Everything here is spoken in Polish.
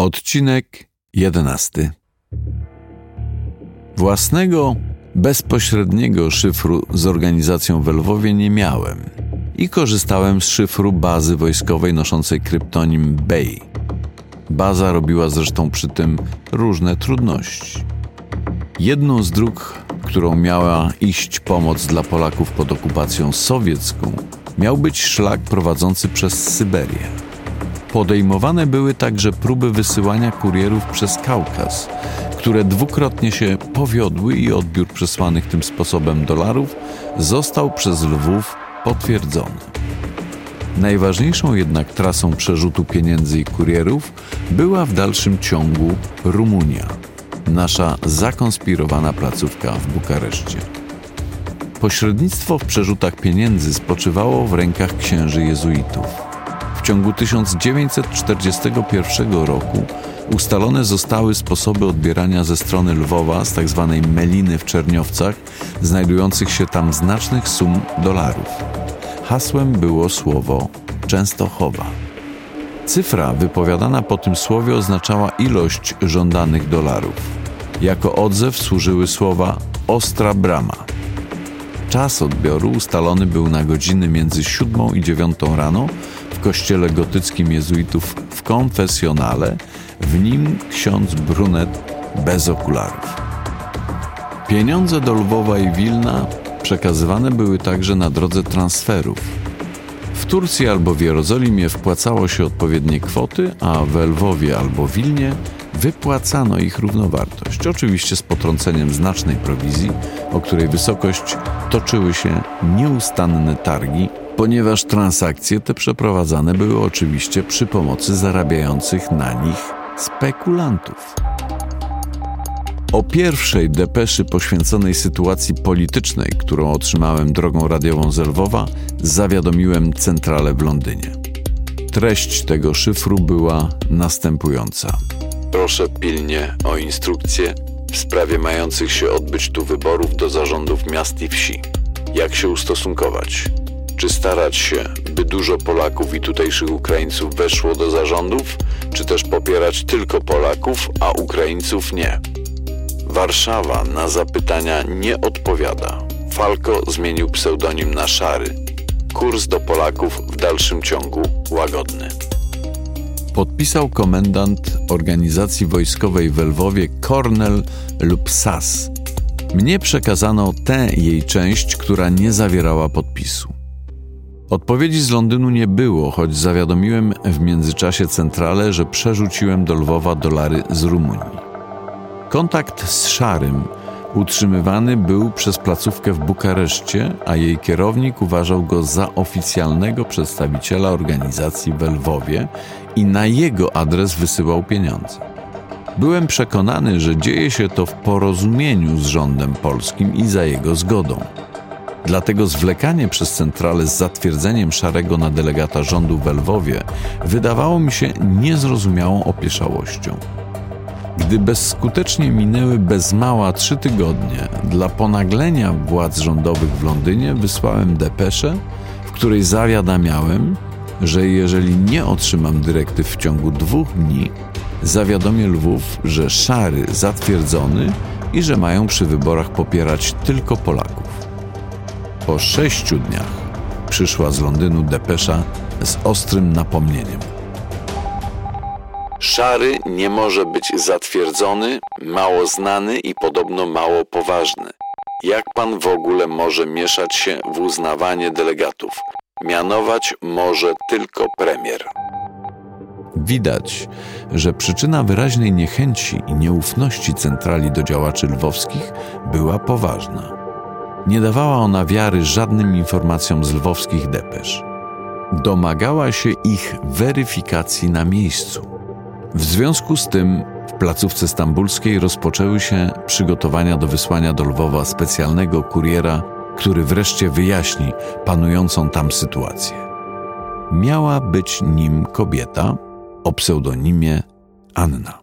Odcinek 11. Własnego, bezpośredniego szyfru z organizacją w Lwowie nie miałem i korzystałem z szyfru bazy wojskowej noszącej kryptonim BEI. Baza robiła zresztą przy tym różne trudności. Jedną z dróg, którą miała iść pomoc dla Polaków pod okupacją sowiecką, miał być szlak prowadzący przez Syberię. Podejmowane były także próby wysyłania kurierów przez Kaukaz, które dwukrotnie się powiodły i odbiór przesłanych tym sposobem dolarów został przez Lwów potwierdzony. Najważniejszą jednak trasą przerzutu pieniędzy i kurierów była w dalszym ciągu Rumunia, nasza zakonspirowana placówka w Bukareszcie. Pośrednictwo w przerzutach pieniędzy spoczywało w rękach księży jezuitów. W ciągu 1941 roku ustalone zostały sposoby odbierania ze strony Lwowa z tzw. Meliny w Czerniowcach, znajdujących się tam znacznych sum dolarów. Hasłem było słowo Częstochowa. Cyfra wypowiadana po tym słowie oznaczała ilość żądanych dolarów. Jako odzew służyły słowa Ostra Brama. Czas odbioru ustalony był na godziny między 7 i 9 rano w kościele gotyckim jezuitów w konfesjonale, w nim ksiądz brunet bez okularów. Pieniądze do Lwowa i Wilna przekazywane były także na drodze transferów. W Turcji albo w Jerozolimie wpłacało się odpowiednie kwoty, a w Lwowie albo Wilnie wypłacano ich równowartość, oczywiście z potrąceniem znacznej prowizji, o której wysokość toczyły się nieustanne targi, ponieważ transakcje te przeprowadzane były oczywiście przy pomocy zarabiających na nich spekulantów. O pierwszej depeszy poświęconej sytuacji politycznej, którą otrzymałem drogą radiową z Lwowa, zawiadomiłem centralę w Londynie. Treść tego szyfru była następująca. Proszę pilnie o instrukcje w sprawie mających się odbyć tu wyborów do zarządów miast i wsi. Jak się ustosunkować? Czy starać się, by dużo Polaków i tutejszych Ukraińców weszło do zarządów, czy też popierać tylko Polaków, a Ukraińców nie? Warszawa na zapytania nie odpowiada. Falco zmienił pseudonim na Szary. Kurs do Polaków w dalszym ciągu łagodny. Podpisał komendant organizacji wojskowej w Lwowie Kornel lub Sas. Mnie przekazano tę jej część, która nie zawierała podpisu. Odpowiedzi z Londynu nie było, choć zawiadomiłem w międzyczasie centralę, że przerzuciłem do Lwowa dolary z Rumunii. Kontakt z Szarym utrzymywany był przez placówkę w Bukareszcie, a jej kierownik uważał go za oficjalnego przedstawiciela organizacji w Lwowie i na jego adres wysyłał pieniądze. Byłem przekonany, że dzieje się to w porozumieniu z rządem polskim i za jego zgodą. Dlatego zwlekanie przez centralę z zatwierdzeniem Szarego na delegata rządu w Lwowie wydawało mi się niezrozumiałą opieszałością. Gdy bezskutecznie minęły bez mała 3 tygodnie, dla ponaglenia władz rządowych w Londynie wysłałem depeszę, w której zawiadamiałem, że jeżeli nie otrzymam dyrektyw w ciągu 2 dni, zawiadomię Lwów, że Szary zatwierdzony i że mają przy wyborach popierać tylko Polaków. Po 6 dniach przyszła z Londynu depesza z ostrym napomnieniem. Szary nie może być zatwierdzony, mało znany i podobno mało poważny. Jak pan w ogóle może mieszać się w uznawanie delegatów? Mianować może tylko premier. Widać, że przyczyna wyraźnej niechęci i nieufności centrali do działaczy lwowskich była poważna. Nie dawała ona wiary żadnym informacjom z lwowskich depesz. Domagała się ich weryfikacji na miejscu. W związku z tym w placówce stambulskiej rozpoczęły się przygotowania do wysłania do Lwowa specjalnego kuriera, który wreszcie wyjaśni panującą tam sytuację. Miała być nim kobieta o pseudonimie Anna.